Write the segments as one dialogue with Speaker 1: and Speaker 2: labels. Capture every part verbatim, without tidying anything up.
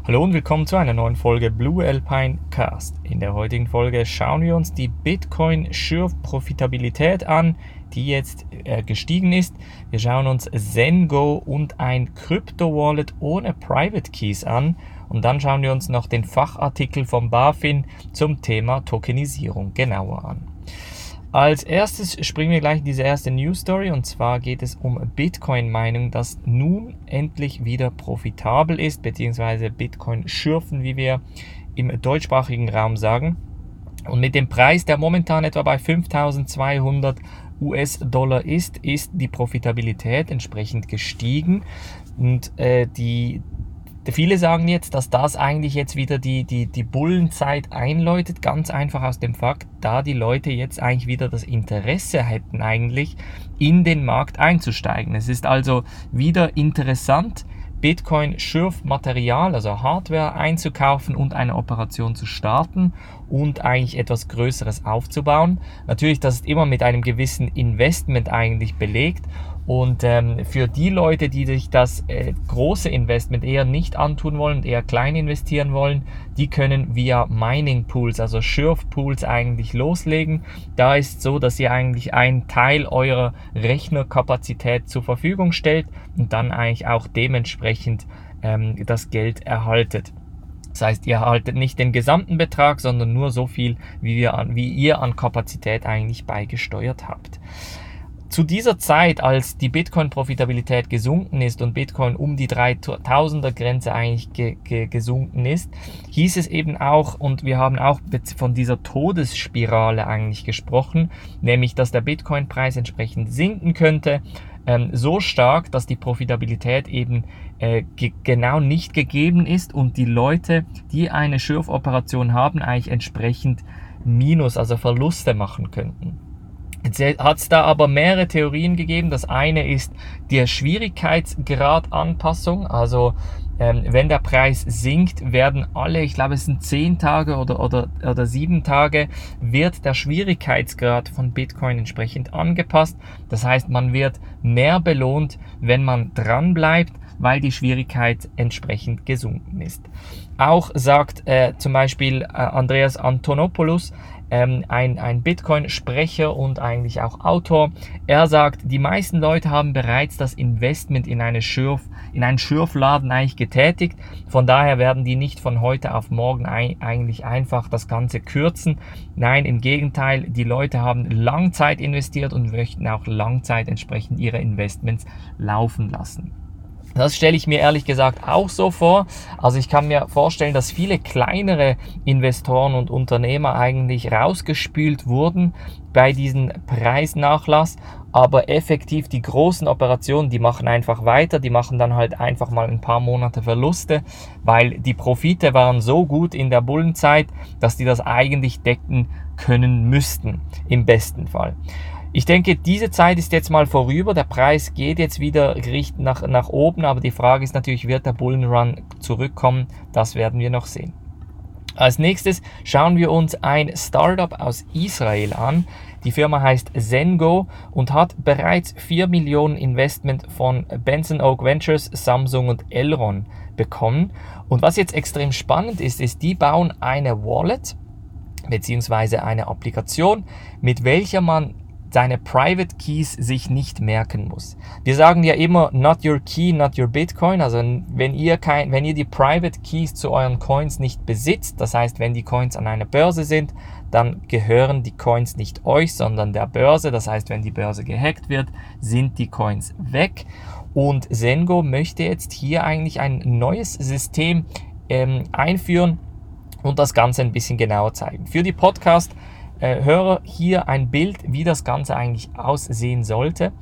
Speaker 1: Hallo und willkommen zu einer neuen Folge Blue Alpine Cast. In der heutigen Folge schauen wir uns die Bitcoin-Schürf-Profitabilität an, die jetzt äh, gestiegen ist. Wir schauen uns Zengo und ein Krypto-Wallet ohne Private Keys an. Und dann schauen wir uns noch den Fachartikel vom BaFin zum Thema Tokenisierung genauer an. Als erstes springen wir gleich in diese erste News Story, und zwar geht es um Bitcoin-Mining, das nun endlich wieder profitabel ist, beziehungsweise Bitcoin-Schürfen, wie wir im deutschsprachigen Raum sagen. Und mit dem Preis, der momentan etwa bei fünftausendzweihundert US-Dollar ist, ist die Profitabilität entsprechend gestiegen. Und äh, die Viele sagen jetzt, dass das eigentlich jetzt wieder die, die, die Bullenzeit einläutet, ganz einfach aus dem Fakt, da die Leute jetzt eigentlich wieder das Interesse hätten, eigentlich in den Markt einzusteigen. Es ist also wieder interessant, Bitcoin-Schürfmaterial, also Hardware einzukaufen und eine Operation zu starten und eigentlich etwas Größeres aufzubauen. Natürlich, das ist immer mit einem gewissen Investment eigentlich belegt. Und ähm, für die Leute, die sich das äh, große Investment eher nicht antun wollen und eher klein investieren wollen, die können via Mining Pools, also Schürfpools eigentlich loslegen. Da ist so, dass ihr eigentlich einen Teil eurer Rechnerkapazität zur Verfügung stellt und dann eigentlich auch dementsprechend ähm, das Geld erhaltet. Das heißt, ihr erhaltet nicht den gesamten Betrag, sondern nur so viel, wie, wir an, wie ihr an Kapazität eigentlich beigesteuert habt. Zu dieser Zeit, als die Bitcoin-Profitabilität gesunken ist und Bitcoin um die dreitausender-Grenze eigentlich ge- ge- gesunken ist, hieß es eben auch, und wir haben auch von dieser Todesspirale eigentlich gesprochen, nämlich, dass der Bitcoin-Preis entsprechend sinken könnte, ähm, so stark, dass die Profitabilität eben äh, ge- genau nicht gegeben ist und die Leute, die eine Schürfoperation haben, eigentlich entsprechend Minus, also Verluste machen könnten. Jetzt hat es da aber mehrere Theorien gegeben. Das eine ist die Schwierigkeitsgradanpassung. Also ähm, wenn der Preis sinkt, werden alle, ich glaube es sind zehn Tage oder, oder, oder sieben Tage, wird der Schwierigkeitsgrad von Bitcoin entsprechend angepasst. Das heißt, man wird mehr belohnt, wenn man dran bleibt, weil die Schwierigkeit entsprechend gesunken ist. Auch sagt äh, zum Beispiel äh, Andreas Antonopoulos, ähm, ein, ein Bitcoin-Sprecher und eigentlich auch Autor, er sagt, die meisten Leute haben bereits das Investment in, eine Schürf, in einen Schürfladen eigentlich getätigt, von daher werden die nicht von heute auf morgen ein, eigentlich einfach das Ganze kürzen. Nein, im Gegenteil, die Leute haben Langzeit investiert und möchten auch Langzeit entsprechend ihre Investments laufen lassen. Das stelle ich mir ehrlich gesagt auch so vor. Also ich kann mir vorstellen, dass viele kleinere Investoren und Unternehmer eigentlich rausgespült wurden bei diesem Preisnachlass. Aber effektiv die großen Operationen, die machen einfach weiter. Die machen dann halt einfach mal ein paar Monate Verluste, weil die Profite waren so gut in der Bullenzeit, dass die das eigentlich decken können müssten, im besten Fall. Ich denke, diese Zeit ist jetzt mal vorüber. Der Preis geht jetzt wieder nach, nach oben, aber die Frage ist natürlich, wird der Bullenrun zurückkommen? Das werden wir noch sehen. Als nächstes schauen wir uns ein Startup aus Israel an. Die Firma heißt Zengo und hat bereits vier Millionen Investment von Benson Oak Ventures, Samsung und Elron bekommen. Und was jetzt extrem spannend ist, ist, die bauen eine Wallet beziehungsweise eine Applikation, mit welcher man seine Private Keys sich nicht merken muss. Wir sagen ja immer, not your key, not your Bitcoin. Also wenn ihr kein, wenn ihr die Private Keys zu euren Coins nicht besitzt, das heißt, wenn die Coins an einer Börse sind, dann gehören die Coins nicht euch, sondern der Börse. Das heißt, wenn die Börse gehackt wird, sind die Coins weg. Und Zengo möchte jetzt hier eigentlich ein neues System ähm, einführen und das Ganze ein bisschen genauer zeigen. Für die Podcast Hörer hier ein Bild, wie das Ganze eigentlich aussehen sollte.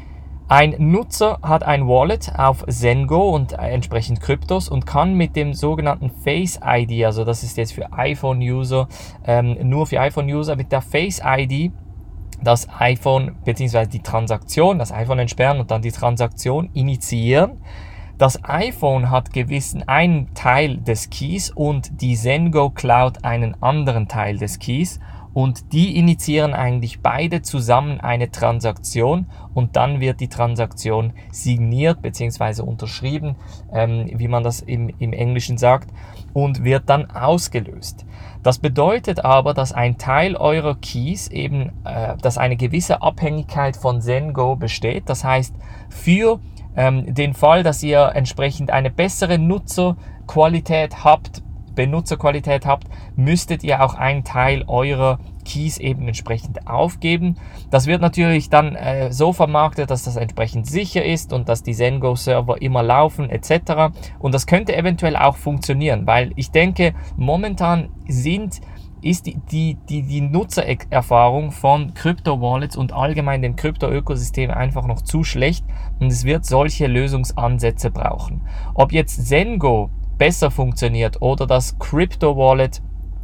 Speaker 1: Ein Nutzer hat ein Wallet auf Zengo und entsprechend Kryptos und kann mit dem sogenannten Face I D, also das ist jetzt für iPhone-User, ähm, nur für iPhone-User, mit der Face I D das iPhone bzw. die Transaktion, das iPhone entsperren und dann die Transaktion initiieren. Das iPhone hat gewissen einen Teil des Keys und die Zengo Cloud einen anderen Teil des Keys. und die initiieren eigentlich beide zusammen eine Transaktion und dann wird die Transaktion signiert bzw. unterschrieben, ähm, wie man das im, im Englischen sagt, und wird dann ausgelöst. Das bedeutet aber, dass ein Teil eurer Keys eben, äh, dass eine gewisse Abhängigkeit von Zengo besteht. Das heißt, für ähm, den Fall, dass ihr entsprechend eine bessere Nutzerqualität habt, Benutzerqualität habt, müsstet ihr auch einen Teil eurer Keys eben entsprechend aufgeben. Das wird natürlich dann äh, so vermarktet, dass das entsprechend sicher ist und dass die Zengo-Server immer laufen et cetera. Und das könnte eventuell auch funktionieren, weil ich denke, momentan sind ist die, die, die, die Nutzererfahrung von Krypto-Wallets und allgemein dem Krypto-Ökosystem einfach noch zu schlecht und es wird solche Lösungsansätze brauchen. Ob jetzt Zengo besser funktioniert oder das Crypto-Wallet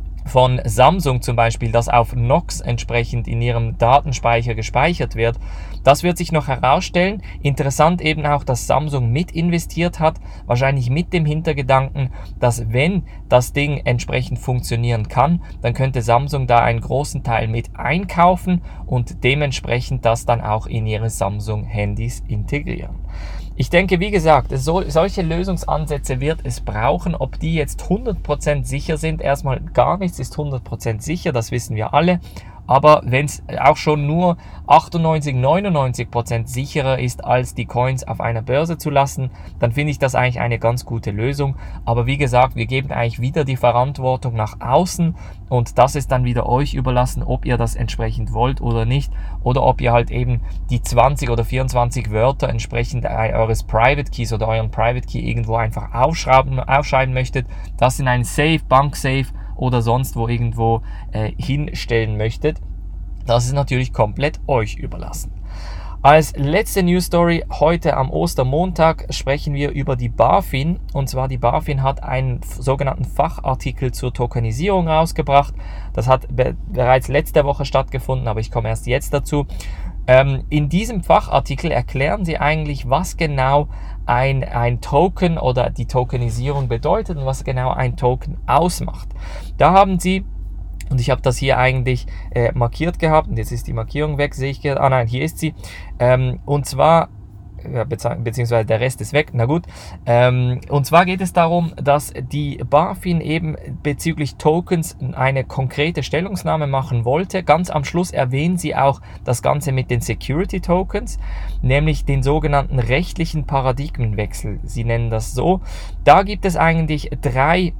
Speaker 1: von Samsung zum Beispiel, das auf Nox entsprechend in ihrem Datenspeicher gespeichert wird, das wird sich noch herausstellen. Interessant eben auch, dass Samsung mit investiert hat, wahrscheinlich mit dem Hintergedanken, dass wenn das Ding entsprechend funktionieren kann, dann könnte Samsung da einen großen Teil mit einkaufen und dementsprechend das dann auch in ihre Samsung-Handys integrieren. Ich denke, wie gesagt, so, solche Lösungsansätze wird es brauchen. Ob die jetzt hundert Prozent sicher sind, erstmal gar nichts ist hundert Prozent sicher, das wissen wir alle. Aber wenn es auch schon nur achtundneunzig, neunundneunzig Prozent sicherer ist, als die Coins auf einer Börse zu lassen, dann finde ich das eigentlich eine ganz gute Lösung. Aber wie gesagt, wir geben eigentlich wieder die Verantwortung nach außen und das ist dann wieder euch überlassen, ob ihr das entsprechend wollt oder nicht. Oder ob ihr halt eben die zwanzig oder vierundzwanzig Wörter entsprechend eures Private Keys oder euren Private Key irgendwo einfach aufschreiben, aufschreiben möchtet, das in ein Safe, Banksafe oder sonst wo irgendwo äh, hinstellen möchtet. Das ist natürlich komplett euch überlassen. Als letzte News Story heute am Ostermontag sprechen wir über die BaFin. Und zwar die BaFin hat einen sogenannten Fachartikel zur Tokenisierung rausgebracht. Das hat be- bereits letzte Woche stattgefunden, aber ich komme erst jetzt dazu. Ähm, in diesem Fachartikel erklären sie eigentlich, was genau ein, ein Token oder die Tokenisierung bedeutet und was genau ein Token ausmacht. Da haben sie, und ich habe das hier eigentlich äh, markiert gehabt, und jetzt ist die Markierung weg, sehe ich gerade, ah nein, hier ist sie, ähm, und zwar, ja, beziehungsweise der Rest ist weg, na gut, ähm, und zwar geht es darum, dass die BaFin eben bezüglich Tokens eine konkrete Stellungnahme machen wollte. Ganz am Schluss erwähnen sie auch das Ganze mit den Security Tokens, nämlich den sogenannten rechtlichen Paradigmenwechsel, sie nennen das so. Da gibt es eigentlich drei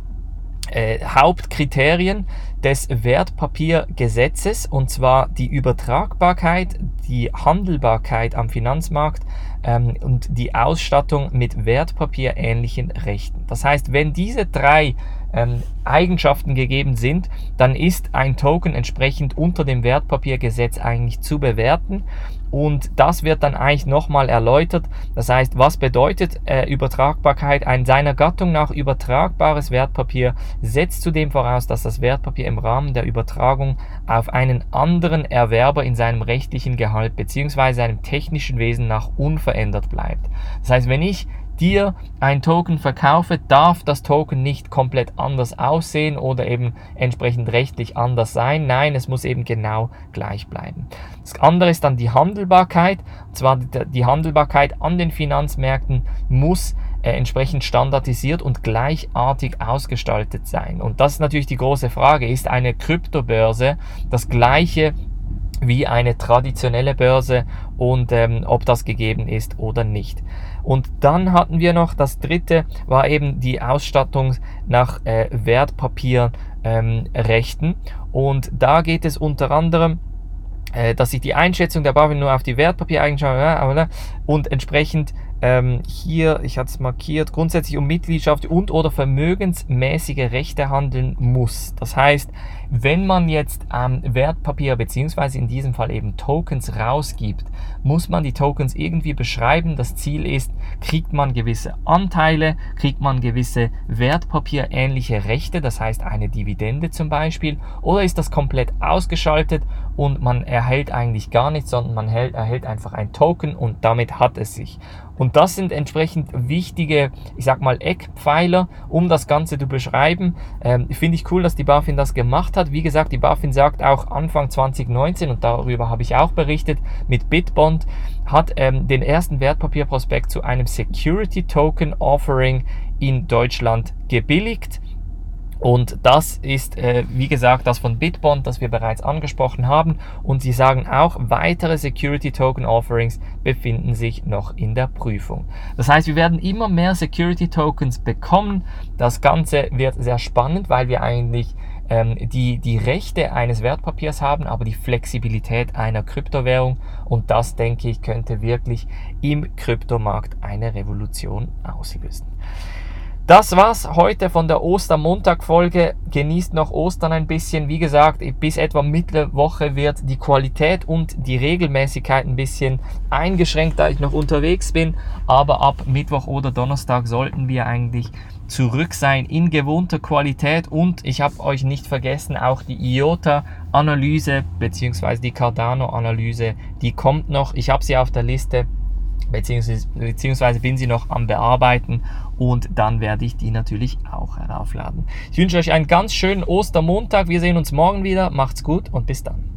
Speaker 1: Äh, Hauptkriterien des Wertpapiergesetzes, und zwar die Übertragbarkeit, die Handelbarkeit am Finanzmarkt ähm, und die Ausstattung mit wertpapierähnlichen Rechten. Das heißt, wenn diese drei ähm, Eigenschaften gegeben sind, dann ist ein Token entsprechend unter dem Wertpapiergesetz eigentlich zu bewerten. Und das wird dann eigentlich nochmal erläutert. Das heißt, was bedeutet äh, Übertragbarkeit? Ein seiner Gattung nach übertragbares Wertpapier setzt zudem voraus, dass das Wertpapier im Rahmen der Übertragung auf einen anderen Erwerber in seinem rechtlichen Gehalt bzw. seinem technischen Wesen nach unverändert bleibt. Das heißt, wenn ich dir ein Token verkaufe, darf das Token nicht komplett anders aussehen oder eben entsprechend rechtlich anders sein. Nein, es muss eben genau gleich bleiben. Das andere ist dann die Handelbarkeit. Und zwar die Handelbarkeit an den Finanzmärkten muss äh, entsprechend standardisiert und gleichartig ausgestaltet sein. Und das ist natürlich die große Frage. Ist eine Kryptobörse das gleiche wie eine traditionelle Börse und ähm, ob das gegeben ist oder nicht. Und dann hatten wir noch, das dritte war eben die Ausstattung nach äh, Wertpapierrechten ähm, und da geht es unter anderem, äh, dass sich die Einschätzung der BaFin nur auf die Wertpapiereigenschaften und entsprechend ähm, hier, ich hatte es markiert, grundsätzlich um Mitgliedschaft und oder vermögensmäßige Rechte handeln muss. Das heißt, wenn man jetzt ähm, Wertpapier beziehungsweise in diesem Fall eben Tokens rausgibt, muss man die Tokens irgendwie beschreiben. Das Ziel ist, kriegt man gewisse Anteile, kriegt man gewisse wertpapierähnliche Rechte, das heißt eine Dividende zum Beispiel, oder ist das komplett ausgeschaltet und man erhält eigentlich gar nichts, sondern man erhält, erhält einfach ein Token und damit hat es sich. Und das sind entsprechend wichtige, ich sag mal, Eckpfeiler, um das Ganze zu beschreiben. Ähm, finde ich cool, dass die BaFin das gemacht hat. Wie gesagt, die BaFin sagt auch Anfang zwanzig neunzehn, und darüber habe ich auch berichtet, mit Bitbond hat ähm, den ersten Wertpapierprospekt zu einem Security Token Offering in Deutschland gebilligt. Und das ist, äh, wie gesagt, das von Bitbond, das wir bereits angesprochen haben. Und sie sagen auch, weitere Security Token Offerings befinden sich noch in der Prüfung. Das heißt, wir werden immer mehr Security Tokens bekommen. Das Ganze wird sehr spannend, weil wir eigentlich ähm, die, die Rechte eines Wertpapiers haben, aber die Flexibilität einer Kryptowährung. Und das, denke ich, könnte wirklich im Kryptomarkt eine Revolution auslösen. Das war's heute von der Ostermontag-Folge. Genießt noch Ostern ein bisschen. Wie gesagt, bis etwa Mittwoche wird die Qualität und die Regelmäßigkeit ein bisschen eingeschränkt, da ich noch unterwegs bin. Aber ab Mittwoch oder Donnerstag sollten wir eigentlich zurück sein in gewohnter Qualität. Und ich habe euch nicht vergessen, auch die I O T A-Analyse bzw. die Cardano-Analyse, die kommt noch. Ich habe sie auf der Liste. Beziehungsweise, beziehungsweise bin sie noch am Bearbeiten, und dann werde ich die natürlich auch heraufladen. Ich wünsche euch einen ganz schönen Ostermontag. Wir sehen uns morgen wieder. Macht's gut und bis dann.